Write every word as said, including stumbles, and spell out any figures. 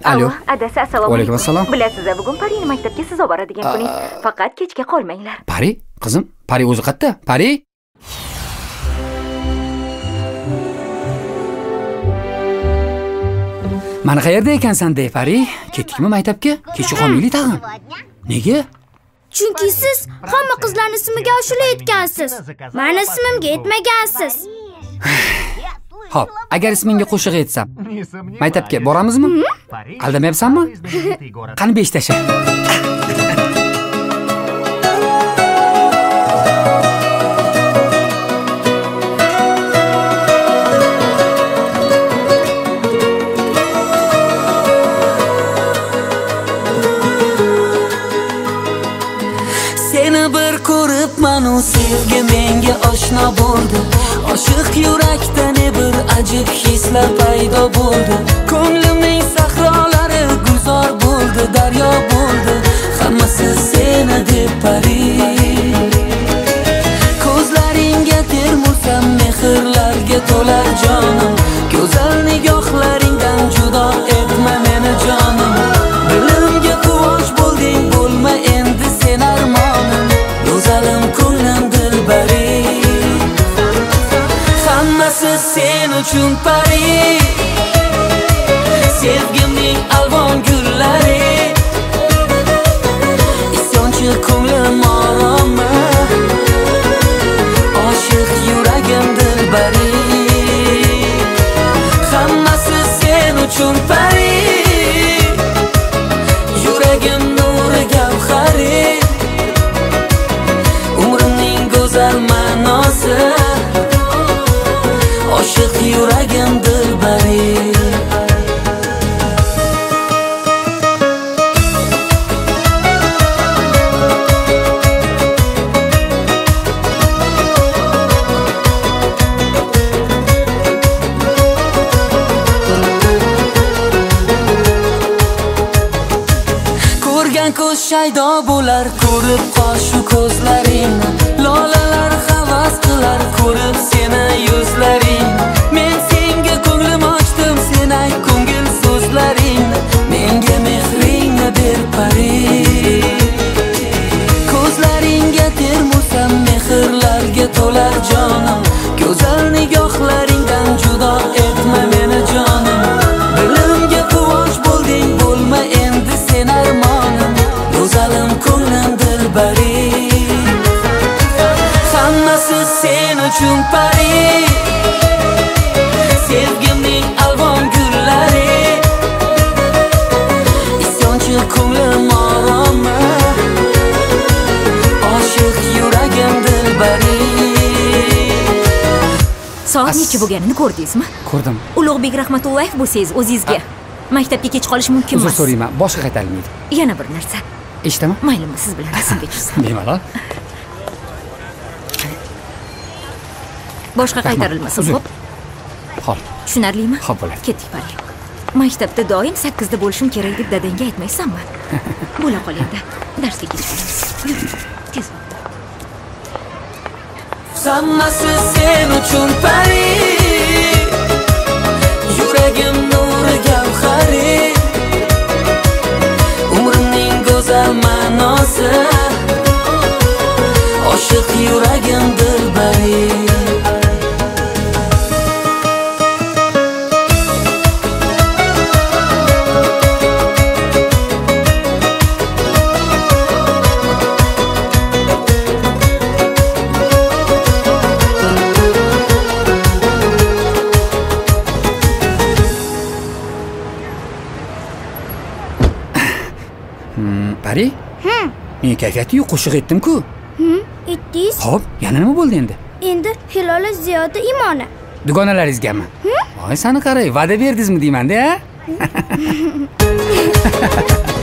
Alo. Adasi, assalomu alaykum. Assalom. Bilasiz, bugun Parini maktabga siz olib boradigan kuningiz. Faqat kechga qolmanglar. Pari? Qizim, Pari o'zi qayerda? Pari? Mana qayerda ekansan, dey Pari? Ketdikmi maktabga? Kechga qolmaylik tag'in. Nega? Chunki siz hamma qizlarning ismiga ashula aytgansiz. Meni ismimga aytmagansiz. Xo'p, agar ismingga qo'shiq aytsam, maktabga boramizmi? Aldamayapsanmi? Qani besh tasha. Seni bir ko'rib manu sevgi menga oshno bo'ldi. Oshiq yurakda ne bir ajib hislar paydo bo'ldi. Ko'nglimning sahrolari gulzor bo'ldi, daryo bo'ldi. Hammasi seni deb Pari. Ko'zlaringga termulsam mehrlarga to'lar jonim. Go'zal nigohlaringdan judo etma meni jonim. Dilimga quvonch bo'lding, bo'lma endi sen armonim. Go'zalim ko'nglim dilbari. Hammasi sen uchun Pari. Sevgimning alvon gullari. Isyonchi ko'nglim oromi. Oshiq yuragim dilbari. Hammasi sen uchun Pari. Yuragim nuri gavhari. Umrimning go'zal ma'nosi. Oshiq yuragim dilbari. Ko'rgan ko'z shaydo bo'lar, ko'rib qoshu ko'zlaringni. Lolalar havas qilar, ko'rib seni yuzlaringni. Men senga ko'nglim ochdim, sen ayt ko'ngil so'zlaringni. Menga mehringni ber Pari. Ko'zlaringga termulsam mehrlarga to'lar jonim. Go'zal nigohlaringdan judo etma meni jonim. Dilimga quvonch bo'lding, bo'lma endi sen armonim. Go'zalim ko'nglim dilbari. Hammasi sen uchun Pari. Sevgimning alvon gullari. Isyonchi ko'nglim oromi. Oshiq yuragim dilbari. Soat necha bo'lganini ko'rdingizmi? Ko'rdim. Ulug'bek Rahmatullayev bo'lsangiz o'zingizga maktabga kech qolish mumkin Uzr emas. so'rayman, boshqa qaytarilmaydi. Yana bir narsa. Eshitaman? Maylimi, siz bilan rasmga tushsam. Bemalol. Boshqa qaytarilmasin, Uzr. xo'p? Xo'p. Tushunarlimi? Xo'p bo'ladi. Ketdik Pari. Maktabda doim sakkizda bo'lishim kerak deb dadangga aytmaysanmi? Bo'la qol endi. Darsga kech qolamiz. Yur, tez bo'l. Hammasi sen uchun Pari. Yuragim nuri gavhari. Umrimning go'zal ma'nosi. Oshiq yuragim dilbari. Pari? Hm. Men kayfiyati yo'q qo'shiq aytdim-ku. Hm, aytdingiz? Xo'p, yana nima bo'ldi endi? Endi Hilola Ziyoda Imona. Dugonalaringizgami? Voy, sani qaray, va'da berdingizmi deyman-da, ha?